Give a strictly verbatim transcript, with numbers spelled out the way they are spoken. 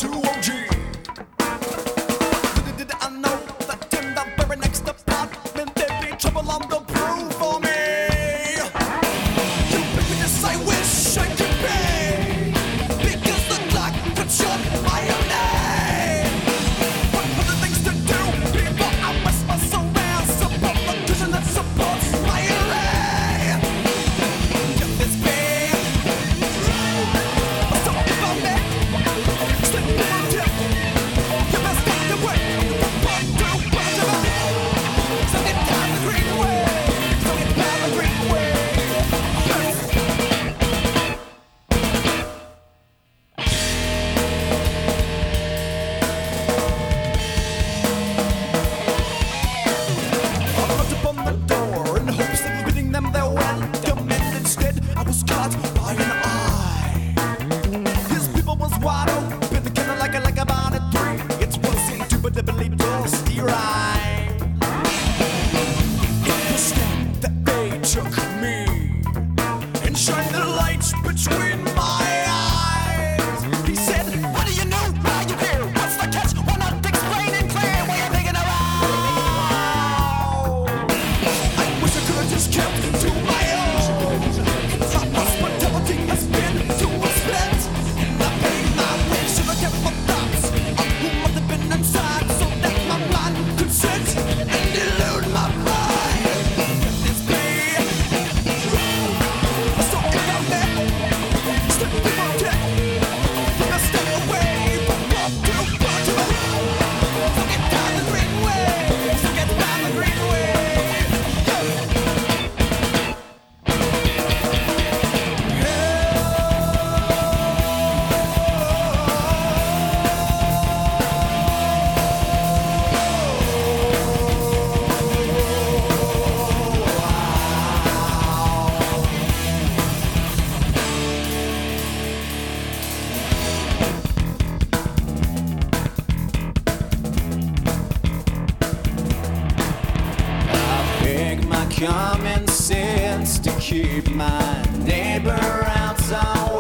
too O G. Did I know that in the very next apartment there'd be trouble on the proof for me? Ubiquitous, I wish I could be, because the clock could shut my own name. What other things to do before I west my surround? Support the vision that supports my array. Can this be? A song about me? Sleeping on tip. You must stop the way. One, two, one, two. So get down the green way. So get down the green way. I knocked upon the door in hopes of bidding them their welcome, and instead I was caught by an eye. His people was wide open, kinda like a like a bonnet three. It was indubitably dusty right. It was then that they took me and shined the lights between my eyes. He said, "What do you know? Why are you here? What's the catch? Why not explain and clear why you're digging around?" I wish I could have just kept to my own. My hospitality has been to a split, and I paid my way. Should have kept my thoughts on who must have been inside, so that my mind could sit and elude my pride. Can this be? A song about me? Slipping on deck. Can I stay away from what to want to? So get down the green way. So get down the green way. I beg my common sense to keep my neighbor outside.